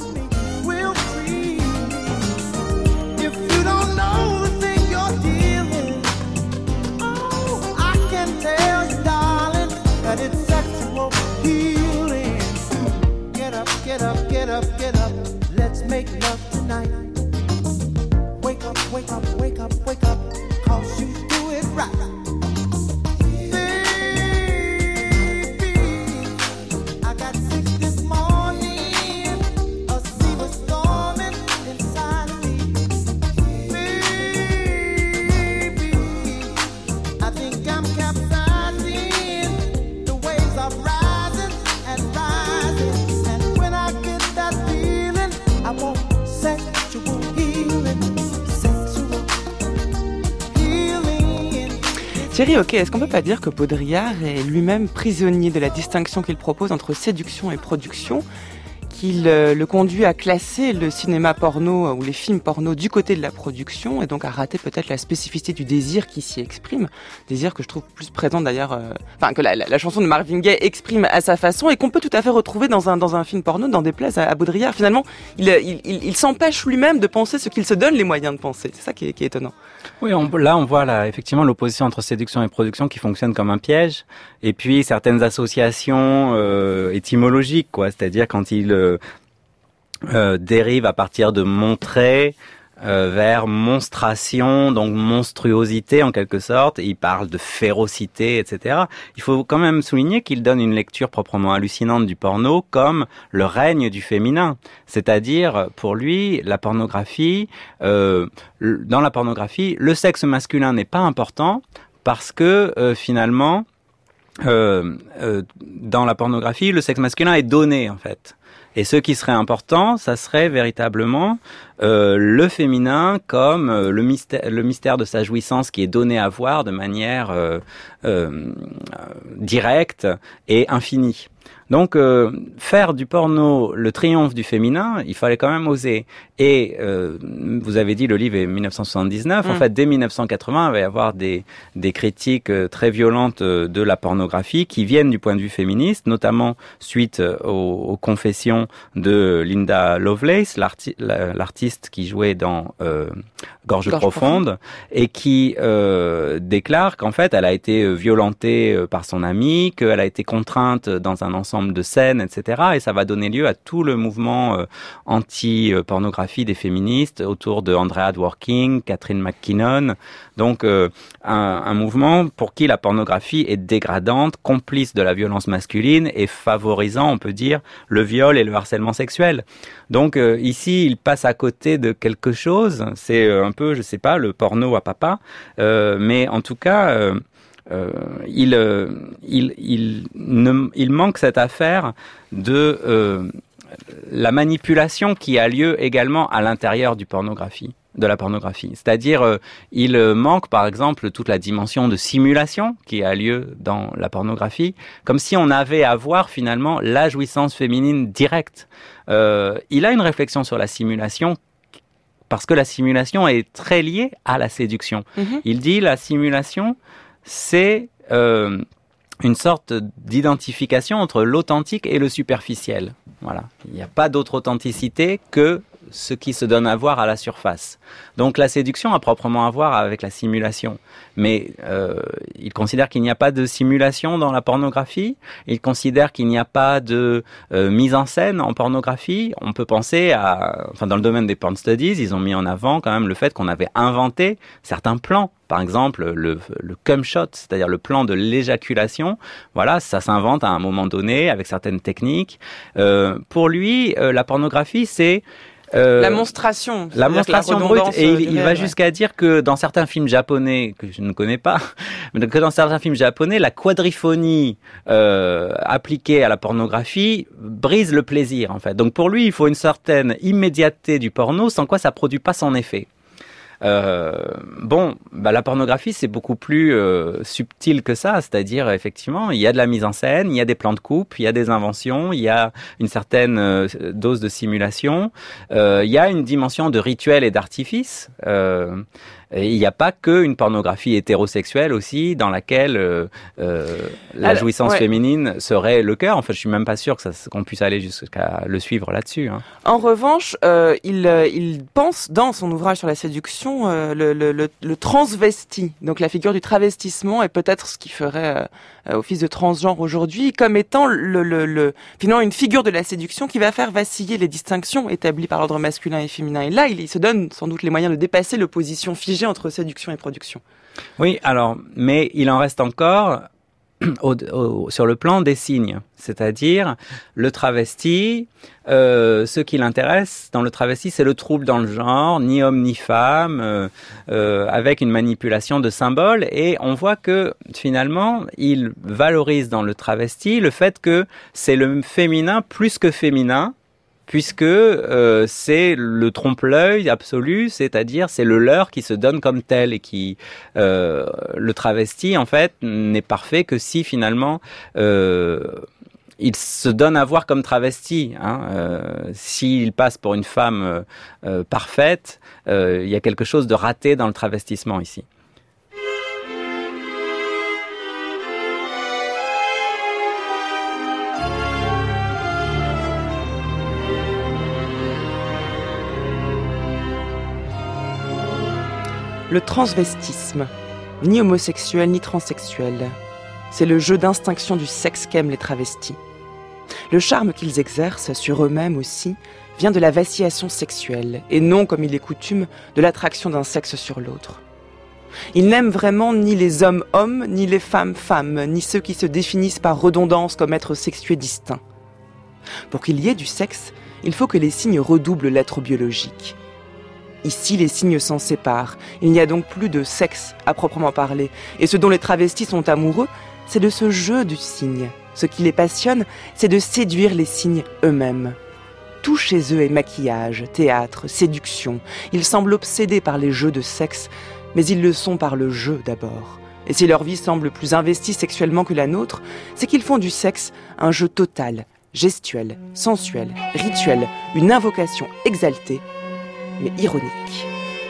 Speaker 8: Get up, let's make love tonight. Wake up, 'cause you do it right. Baby, I got sick this morning, a sea was storming inside of me. Baby, I think I'm capsizing, the waves are rising and rising. I want sexual healing.
Speaker 2: Thierry Oquet, est-ce qu'on peut pas dire que Baudrillard est lui-même prisonnier de la distinction qu'il propose entre séduction et production, qu'il le conduit à classer le cinéma porno ou les films porno du côté de la production et donc à rater peut-être la spécificité du désir qui s'y exprime, désir que je trouve plus présent d'ailleurs, que la chanson de Marvin Gaye exprime à sa façon et qu'on peut tout à fait retrouver dans un film porno, dans des places à Baudrillard. Finalement, il s'empêche lui-même de penser ce qu'il se donne les moyens de penser. C'est ça qui est étonnant.
Speaker 4: Oui, on voit effectivement l'opposition entre séduction et production qui fonctionne comme un piège, et puis certaines associations étymologiques, c'est-à-dire quand il dérive à partir de montrer vers monstration, donc monstruosité en quelque sorte, il parle de férocité, etc. Il faut quand même souligner qu'il donne une lecture proprement hallucinante du porno comme le règne du féminin, c'est-à-dire pour lui la pornographie, dans la pornographie, le sexe masculin n'est pas important parce que finalement dans la pornographie, le sexe masculin est donné en fait. Et ce qui serait important, ça serait véritablement le féminin comme le mystère de sa jouissance qui est donné à voir de manière directe et infinie. Donc, faire du porno le triomphe du féminin, il fallait quand même oser. Et vous avez dit, le livre est 1979. En fait, dès 1980, il va y avoir des critiques très violentes de la pornographie qui viennent du point de vue féministe, notamment suite aux confessions de Linda Lovelace, l'artiste qui jouait dans Gorge profonde, et qui déclare qu'en fait, elle a été violentée par son amie, qu'elle a été contrainte dans un ensemble de scènes, etc. Et ça va donner lieu à tout le mouvement anti-pornographie des féministes autour de Andrea Dworkin, Catherine McKinnon. Donc un mouvement pour qui la pornographie est dégradante, complice de la violence masculine et favorisant, on peut dire, le viol et le harcèlement sexuel. Donc ici, il passe à côté de quelque chose. C'est un peu, je sais pas, le porno à papa. Mais en tout cas... il manque cette affaire de la manipulation qui a lieu également à l'intérieur de la pornographie. C'est-à-dire, il manque par exemple toute la dimension de simulation qui a lieu dans la pornographie, comme si on avait à voir finalement la jouissance féminine directe. Il a une réflexion sur la simulation parce que la simulation est très liée à la séduction. Il dit la simulation, c'est une sorte d'identification entre l'authentique et le superficiel. Voilà. Il n'y a pas d'autre authenticité que ce qui se donne à voir à la surface. Donc la séduction a proprement à voir avec la simulation. Mais il considère qu'il n'y a pas de simulation dans la pornographie. Il considère qu'il n'y a pas de mise en scène en pornographie. On peut penser dans le domaine des porn studies, ils ont mis en avant quand même le fait qu'on avait inventé certains plans. Par exemple, le cum shot, c'est-à-dire le plan de l'éjaculation. Voilà, ça s'invente à un moment donné avec certaines techniques. Pour lui, la pornographie, c'est
Speaker 2: la monstration
Speaker 4: brute, et il va jusqu'à dire que dans certains films japonais que je ne connais pas, mais que dans certains films japonais, la quadriphonie appliquée à la pornographie brise le plaisir en fait. Donc pour lui, il faut une certaine immédiateté du porno, sans quoi ça produit pas son effet. La pornographie, c'est beaucoup plus subtil que ça, c'est-à-dire, effectivement, il y a de la mise en scène, il y a des plans de coupe, il y a des inventions, il y a une certaine dose de simulation, il y a une dimension de rituel et d'artifice. Et il n'y a pas qu'une pornographie hétérosexuelle aussi, dans laquelle la jouissance féminine serait le cœur. En fait, je suis même pas sûr qu'on puisse aller jusqu'à le suivre là-dessus. Hein.
Speaker 2: En revanche, il pense dans son ouvrage sur la séduction le transvesti, donc la figure du travestissement est peut-être ce qui ferait office de transgenre aujourd'hui, comme étant finalement une figure de la séduction qui va faire vaciller les distinctions établies par l'ordre masculin et féminin. Et là, il se donne sans doute les moyens de dépasser l'opposition figée entre séduction et production. Oui,
Speaker 4: alors, mais il en reste encore sur le plan des signes, c'est-à-dire le travesti, ce qui l'intéresse dans le travesti, c'est le trouble dans le genre, ni homme ni femme, avec une manipulation de symboles, et on voit que finalement, il valorise dans le travesti le fait que c'est le féminin plus que féminin, puisque c'est le trompe-l'œil absolu, c'est-à-dire c'est le leurre qui se donne comme tel et qui le travesti en fait n'est parfait que si finalement il se donne à voir comme travesti. S'il passe pour une femme parfaite, il y a quelque chose de raté dans le travestissement ici.
Speaker 2: Le transvestisme, ni homosexuel ni transsexuel, c'est le jeu d'instinction du sexe qu'aiment les travestis. Le charme qu'ils exercent sur eux-mêmes aussi vient de la vacillation sexuelle et non, comme il est coutume, de l'attraction d'un sexe sur l'autre. Ils n'aiment vraiment ni les hommes-hommes, ni les femmes-femmes, ni ceux qui se définissent par redondance comme êtres sexués distincts. Pour qu'il y ait du sexe, il faut que les signes redoublent l'être biologique. Ici, les signes s'en séparent. Il n'y a donc plus de sexe à proprement parler. Et ce dont les travestis sont amoureux, c'est de ce jeu du signe. Ce qui les passionne, c'est de séduire les signes eux-mêmes. Tout chez eux est maquillage, théâtre, séduction. Ils semblent obsédés par les jeux de sexe, mais ils le sont par le jeu d'abord. Et si leur vie semble plus investie sexuellement que la nôtre, c'est qu'ils font du sexe un jeu total, gestuel, sensuel, rituel, une invocation exaltée, mais ironique.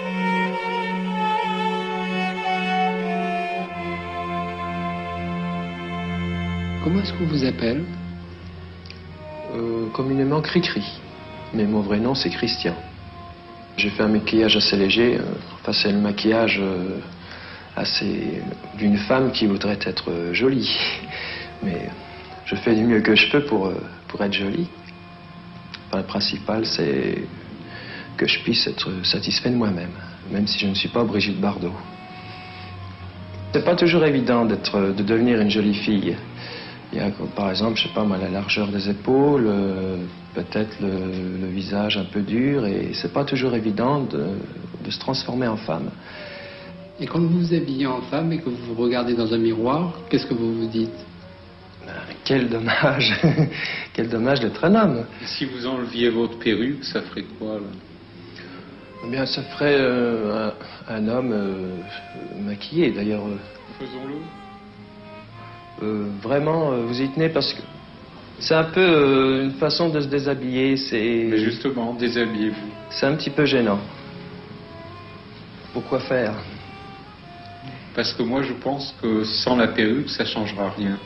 Speaker 9: Comment est-ce qu'on vous appelle ?
Speaker 10: Communément Cri-Cri. Mais mon vrai nom, c'est Christian. J'ai fait un maquillage assez léger. C'est le maquillage assez d'une femme qui voudrait être jolie. Mais je fais du mieux que je peux pour être jolie. Le principal, c'est que je puisse être satisfait de moi-même, même si je ne suis pas Brigitte Bardot. C'est pas toujours évident de devenir une jolie fille. Il y a, par exemple, je sais pas moi, la largeur des épaules, peut-être le visage un peu dur, et c'est pas toujours évident de se transformer en femme.
Speaker 9: Et quand vous vous habillez en femme et que vous vous regardez dans un miroir, qu'est-ce que vous vous dites ?
Speaker 10: Quel dommage, quel dommage d'être un homme.
Speaker 9: Et si vous enleviez votre perruque, ça ferait quoi là ?
Speaker 10: Eh bien, ça ferait un homme maquillé, d'ailleurs.
Speaker 9: Faisons-le.
Speaker 10: Vraiment, vous y tenez parce que c'est un peu une façon de se déshabiller.
Speaker 9: Mais justement, déshabillez-vous.
Speaker 10: C'est un petit peu gênant. Pourquoi faire ?
Speaker 9: Parce que moi, je pense que sans la perruque, ça changera rien.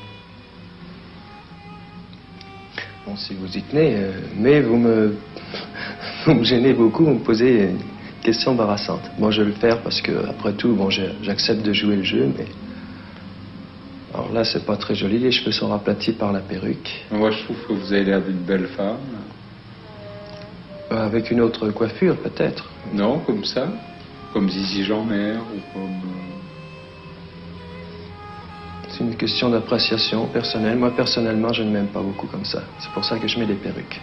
Speaker 10: Bon, si vous y tenez, mais vous me gênez beaucoup, vous me posez une question embarrassante. Moi, je vais le faire parce que, après tout, bon, j'accepte de jouer le jeu, mais... Alors là, c'est pas très joli, les cheveux sont aplatis par la perruque.
Speaker 9: Moi, je trouve que vous avez l'air d'une belle femme.
Speaker 10: Avec une autre coiffure, peut-être.
Speaker 9: Non, comme ça. Comme Zizi Jeanmaire, ou comme...
Speaker 10: C'est une question d'appréciation personnelle. Moi, personnellement, je ne m'aime pas beaucoup comme ça. C'est pour ça que je mets des perruques.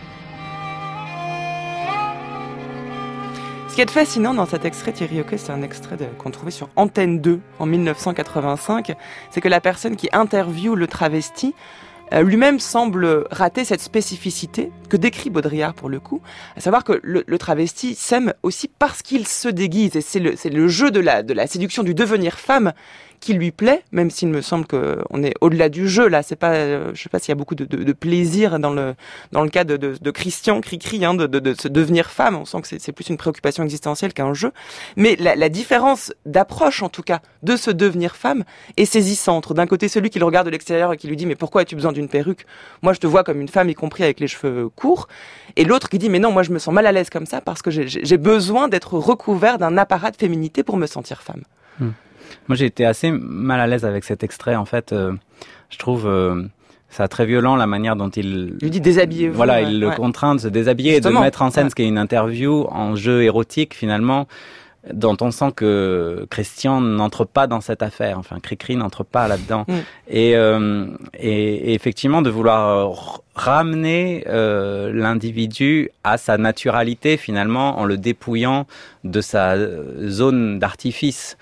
Speaker 2: Ce qui est fascinant dans cet extrait, Thierry Hoquet, c'est un extrait qu'on trouvait sur Antenne 2 en 1985, c'est que la personne qui interviewe le travesti lui-même semble rater cette spécificité que décrit Baudrillard pour le coup, à savoir que le travesti s'aime aussi parce qu'il se déguise, et c'est le jeu de la séduction du devenir femme qui lui plaît, même s'il me semble qu'on est au-delà du jeu là. C'est pas, je sais pas s'il y a beaucoup de plaisir dans le cas de Christian Cricri, de se devenir femme. On sent que c'est plus une préoccupation existentielle qu'un jeu. Mais la différence d'approche, en tout cas, de ce devenir femme est saisissante. D'un côté, celui qui le regarde de l'extérieur et qui lui dit mais pourquoi as-tu besoin d'une perruque? Moi, je te vois comme une femme, y compris avec les cheveux courts. Et l'autre qui dit mais non, moi je me sens mal à l'aise comme ça parce que j'ai besoin d'être recouvert d'un apparat de féminité pour me sentir femme.
Speaker 4: Moi, j'ai été assez mal à l'aise avec cet extrait. En fait, je trouve ça très violent la manière dont il
Speaker 2: lui dit déshabillez-vous.
Speaker 4: Voilà, il le contraint de se déshabiller justement, et de mettre en scène ce qui est une interview en jeu érotique finalement, dont on sent que Christian n'entre pas dans cette affaire. Enfin, Cricri n'entre pas là-dedans. Et effectivement, de vouloir ramener l'individu à sa naturalité finalement en le dépouillant de sa zone d'artifice.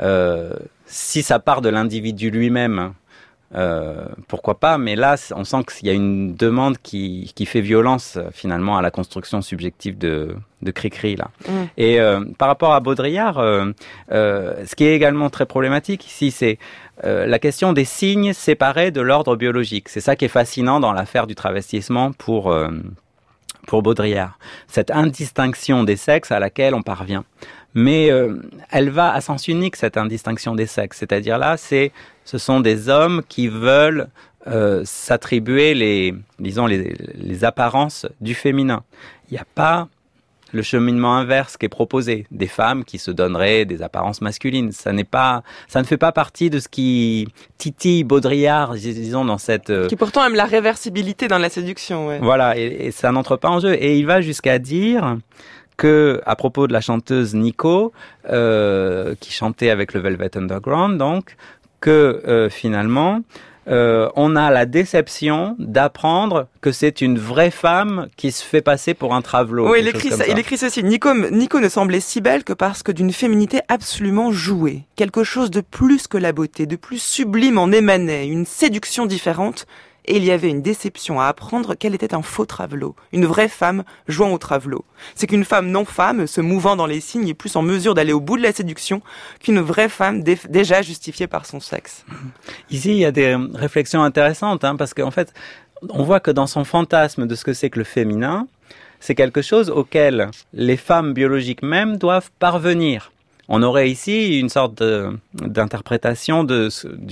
Speaker 4: Si ça part de l'individu lui-même, pourquoi pas, mais là on sent qu'il y a une demande qui fait violence finalement à la construction subjective de Cricri là. Et par rapport à Baudrillard, ce qui est également très problématique ici, c'est la question des signes séparés de l'ordre biologique. C'est ça qui est fascinant dans l'affaire du travestissement pour Baudrillard, cette indistinction des sexes à laquelle on parvient. Mais elle va à sens unique, cette indistinction des sexes. C'est-à-dire là, ce sont des hommes qui veulent s'attribuer les apparences du féminin. Il n'y a pas le cheminement inverse qui est proposé, des femmes qui se donneraient des apparences masculines. Ça ne fait pas partie de ce qui titille Baudrillard, disons, dans cette...
Speaker 2: Qui pourtant aime la réversibilité dans la séduction, ouais.
Speaker 4: Voilà, et ça n'entre pas en jeu. Et il va jusqu'à dire que, à propos de la chanteuse Nico, qui chantait avec le Velvet Underground, donc, que finalement, on a la déception d'apprendre que c'est une vraie femme qui se fait passer pour un travelot.
Speaker 2: Oui, il écrit ceci. Nico ne semblait si belle que parce que d'une féminité absolument jouée. Quelque chose de plus que la beauté, de plus sublime en émanait, une séduction différente. Et il y avait une déception à apprendre qu'elle était un faux travelot, une vraie femme jouant au travelot. C'est qu'une femme non femme, se mouvant dans les signes, est plus en mesure d'aller au bout de la séduction qu'une vraie femme déjà justifiée par son sexe.
Speaker 4: Ici, il y a des réflexions intéressantes, parce qu'en fait, on voit que dans son fantasme de ce que c'est que le féminin, c'est quelque chose auquel les femmes biologiques même doivent parvenir. On aurait ici une sorte d'interprétation de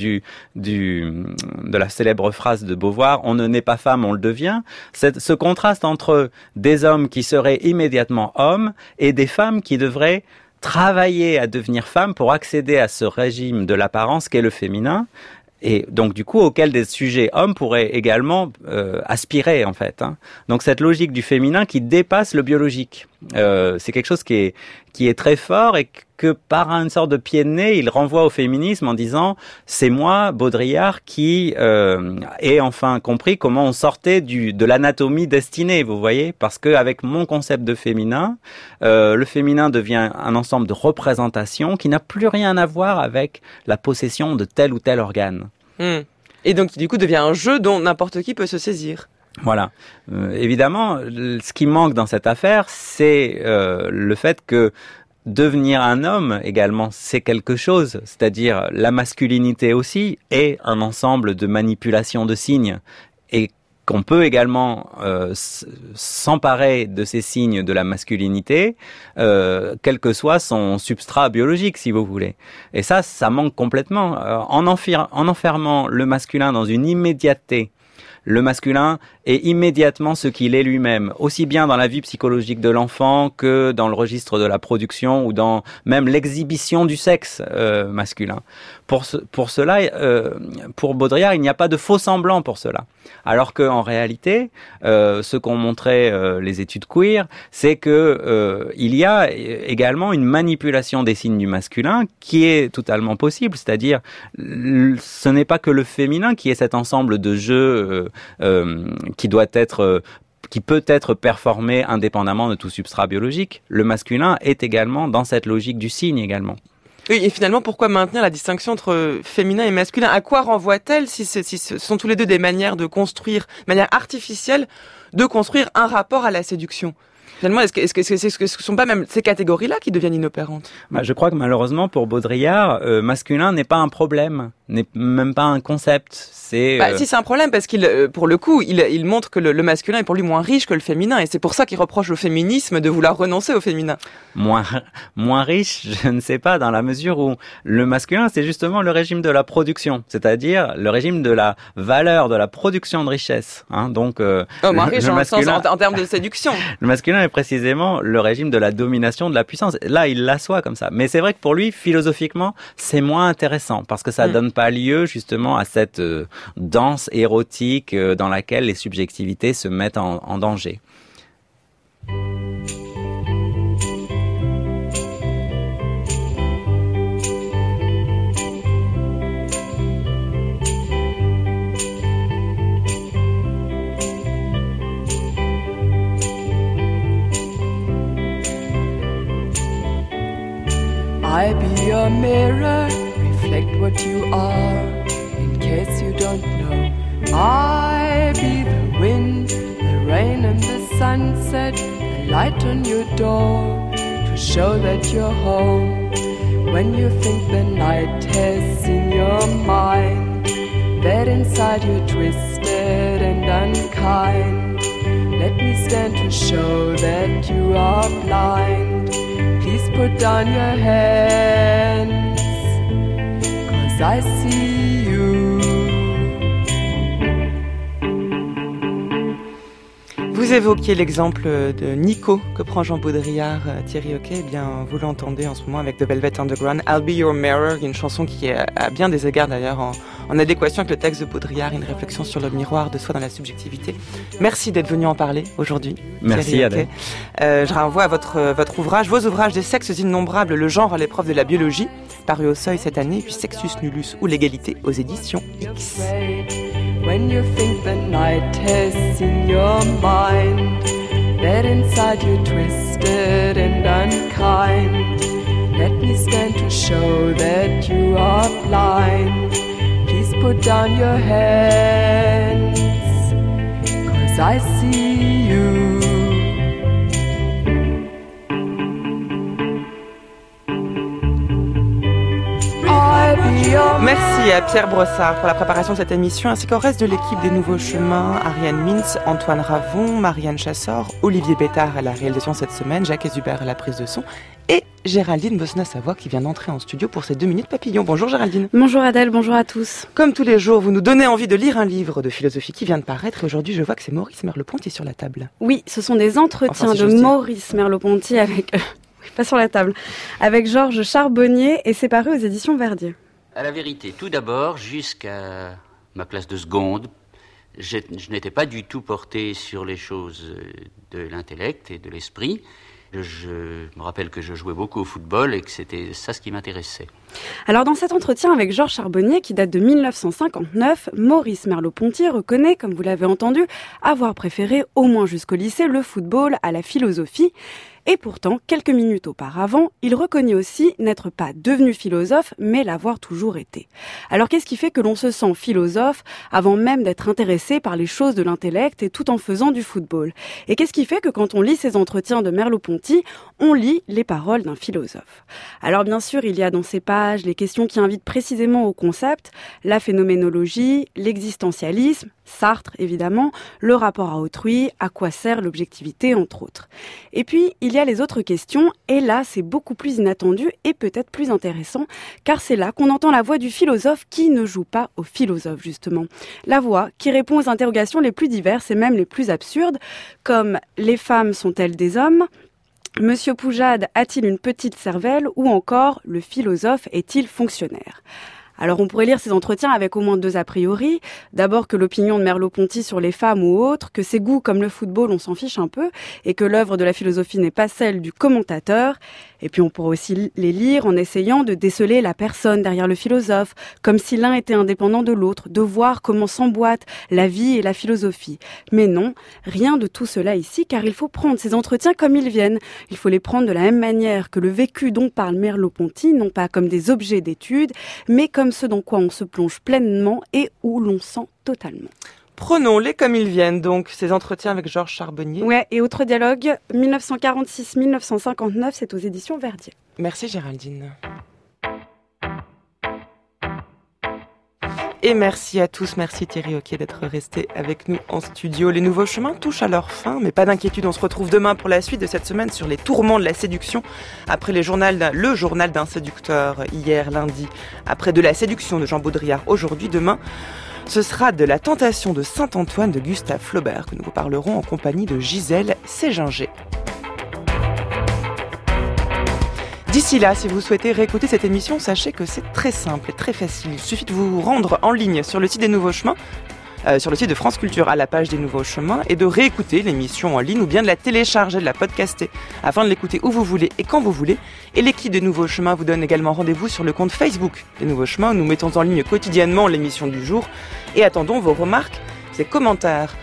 Speaker 4: la célèbre phrase de Beauvoir, on ne naît pas femme, on le devient. Ce contraste entre des hommes qui seraient immédiatement hommes et des femmes qui devraient travailler à devenir femmes pour accéder à ce régime de l'apparence qu'est le féminin. Et donc, du coup, auquel des sujets hommes pourraient également aspirer, en fait. Donc, cette logique du féminin qui dépasse le biologique. C'est quelque chose qui est très fort et que par une sorte de pied de nez, il renvoie au féminisme en disant « c'est moi, Baudrillard, qui ai enfin compris comment on sortait de l'anatomie destinée, vous voyez ?» Parce qu'avec mon concept de féminin, le féminin devient un ensemble de représentations qui n'a plus rien à voir avec la possession de tel ou tel organe.
Speaker 2: Et donc, du coup, devient un jeu dont n'importe qui peut se saisir.
Speaker 4: Voilà. Évidemment, ce qui manque dans cette affaire, c'est le fait que devenir un homme également, c'est quelque chose, c'est-à-dire la masculinité aussi est un ensemble de manipulations de signes et qu'on peut également s'emparer de ces signes de la masculinité, quel que soit son substrat biologique, si vous voulez. Et ça manque complètement. En enfermant le masculin dans une immédiateté, le masculin est immédiatement ce qu'il est lui-même, aussi bien dans la vie psychologique de l'enfant que dans le registre de la production ou dans même l'exhibition du sexe masculin. Pour cela, pour Baudrillard, il n'y a pas de faux semblant pour cela. Alors qu'en réalité, ce qu'ont montré les études queer, c'est que il y a également une manipulation des signes du masculin qui est totalement possible. C'est-à-dire, ce n'est pas que le féminin qui est cet ensemble de jeux qui peut être performé indépendamment de tout substrat biologique. Le masculin est également dans cette logique du signe également.
Speaker 2: Oui, et finalement, pourquoi maintenir la distinction entre féminin et masculin? À quoi renvoie-t-elle si ce sont tous les deux des manières de construire, de manière artificielle, de construire un rapport à la séduction? Finalement, est-ce que ce sont pas même ces catégories-là qui deviennent inopérantes?
Speaker 4: Je crois que malheureusement pour Baudrillard, masculin n'est pas un problème, n'est même pas un concept.
Speaker 2: Si, c'est un problème parce pour le coup, il montre que le masculin est pour lui moins riche que le féminin, et c'est pour ça qu'il reproche au féminisme de vouloir renoncer au féminin.
Speaker 4: Moins riche, je ne sais pas, dans la mesure où le masculin, c'est justement le régime de la production, c'est-à-dire le régime de la valeur, de la production de richesse. Donc,
Speaker 2: moins riche en termes de séduction.
Speaker 4: Le masculin est précisément le régime de la domination, de la puissance. Là, il l'assoit comme ça. Mais c'est vrai que pour lui, philosophiquement, c'est moins intéressant parce que ça donne pas lieu justement à cette danse érotique dans laquelle les subjectivités se mettent en danger.
Speaker 11: I be your mirror, reflect what you are, in case you don't know. I be the wind, the rain and the sunset, the light on your door, to show that you're home. When you think the night has seen your mind, that inside you're twisted and unkind. Let me stand to show that you are blind. Please put down your hands, 'cause I see you.
Speaker 2: Vous évoquiez l'exemple de Nico que prend Jean Baudrillard, Thierry Hoquet. Eh bien, vous l'entendez en ce moment avec The Velvet Underground, I'll Be Your Mirror, une chanson qui est à bien des égards d'ailleurs en adéquation avec le texte de Baudrillard, une réflexion sur le miroir de soi dans la subjectivité. Merci d'être venu en parler aujourd'hui.
Speaker 4: Merci Adèle.
Speaker 2: Je renvoie à votre ouvrage, vos ouvrages Des sexes innombrables, le genre à l'épreuve de la biologie, paru au Seuil cette année, puis Sexus Nullus ou l'égalité aux éditions X.
Speaker 11: When you think the night has seen your mind, that inside you're twisted and unkind. Let me stand to show that you are blind. Please put down your hands, 'cause I see you.
Speaker 2: Merci à Pierre Brossard pour la préparation de cette émission, ainsi qu'au reste de l'équipe des Nouveaux Chemins, Ariane Mintz, Antoine Ravon, Marianne Chassor, Olivier Bétard à la réalisation cette semaine, Jacques Ezubert à la prise de son, et Géraldine Bosna-Savoie qui vient d'entrer en studio pour ses 2 minutes papillon. Bonjour Géraldine.
Speaker 12: Bonjour Adèle, bonjour à tous.
Speaker 2: Comme tous les jours, vous nous donnez envie de lire un livre de philosophie qui vient de paraître, et aujourd'hui je vois que c'est Maurice Merleau-Ponty sur la table.
Speaker 12: Oui, ce sont des entretiens de Maurice Merleau-Ponty avec... pas sur la table, avec Georges Charbonnier, et c'est paru aux éditions Verdier.
Speaker 13: À la vérité, tout d'abord, jusqu'à ma classe de seconde, je n'étais pas du tout porté sur les choses de l'intellect et de l'esprit. Je me rappelle que je jouais beaucoup au football et que c'était ça ce qui m'intéressait.
Speaker 12: Alors dans cet entretien avec Georges Charbonnier, qui date de 1959, Maurice Merleau-Ponty reconnaît, comme vous l'avez entendu, avoir préféré, au moins jusqu'au lycée, le football à la philosophie. Et pourtant, quelques minutes auparavant, il reconnaît aussi n'être pas devenu philosophe, mais l'avoir toujours été. Alors qu'est-ce qui fait que l'on se sent philosophe avant même d'être intéressé par les choses de l'intellect et tout en faisant du football? Et qu'est-ce qui fait que quand on lit ces entretiens de Merleau-Ponty, on lit les paroles d'un philosophe? Alors bien sûr, il y a dans ces pages les questions qui invitent précisément au concept, la phénoménologie, l'existentialisme, Sartre évidemment, le rapport à autrui, à quoi sert l'objectivité entre autres. Et puis, il y a les autres questions, et là, c'est beaucoup plus inattendu et peut-être plus intéressant, car c'est là qu'on entend la voix du philosophe qui ne joue pas au philosophe, justement. La voix qui répond aux interrogations les plus diverses et même les plus absurdes, comme « Les femmes sont-elles des hommes ?» Monsieur Poujade a-t-il une petite cervelle ? Ou encore « Le philosophe est-il fonctionnaire ?» Alors on pourrait lire ces entretiens avec au moins 2 a priori. D'abord que l'opinion de Merleau-Ponty sur les femmes ou autres, que ses goûts comme le football on s'en fiche un peu, et que l'œuvre de la philosophie n'est pas celle du commentateur. Et puis on pourrait aussi les lire en essayant de déceler la personne derrière le philosophe, comme si l'un était indépendant de l'autre, de voir comment s'emboîtent la vie et la philosophie. Mais non, rien de tout cela ici, car il faut prendre ces entretiens comme ils viennent. Il faut les prendre de la même manière que le vécu dont parle Merleau-Ponty, non pas comme des objets d'étude, mais comme ce dans quoi on se plonge pleinement et où l'on sent totalement.
Speaker 2: Prenons-les comme ils viennent, donc, ces entretiens avec Georges Charbonnier.
Speaker 12: Ouais, et autre dialogue, 1946-1959, c'est aux éditions Verdier.
Speaker 2: Merci Géraldine. Et merci à tous, merci Thierry Hoquier d'être resté avec nous en studio. Les nouveaux chemins touchent à leur fin, mais pas d'inquiétude, on se retrouve demain pour la suite de cette semaine sur les tourments de la séduction. Après le journal d'un séducteur hier lundi, après de la séduction de Jean Baudrillard aujourd'hui, demain, ce sera de la tentation de Saint-Antoine de Gustave Flaubert que nous vous parlerons en compagnie de Gisèle Séginger. D'ici là, si vous souhaitez réécouter cette émission, sachez que c'est très simple et très facile. Il suffit de vous rendre en ligne sur le site des Nouveaux Chemins, sur le site de France Culture à la page des Nouveaux Chemins et de réécouter l'émission en ligne ou bien de la télécharger, de la podcaster afin de l'écouter où vous voulez et quand vous voulez. Et l'équipe des Nouveaux Chemins vous donne également rendez-vous sur le compte Facebook des Nouveaux Chemins où nous mettons en ligne quotidiennement l'émission du jour et attendons vos remarques, ces commentaires.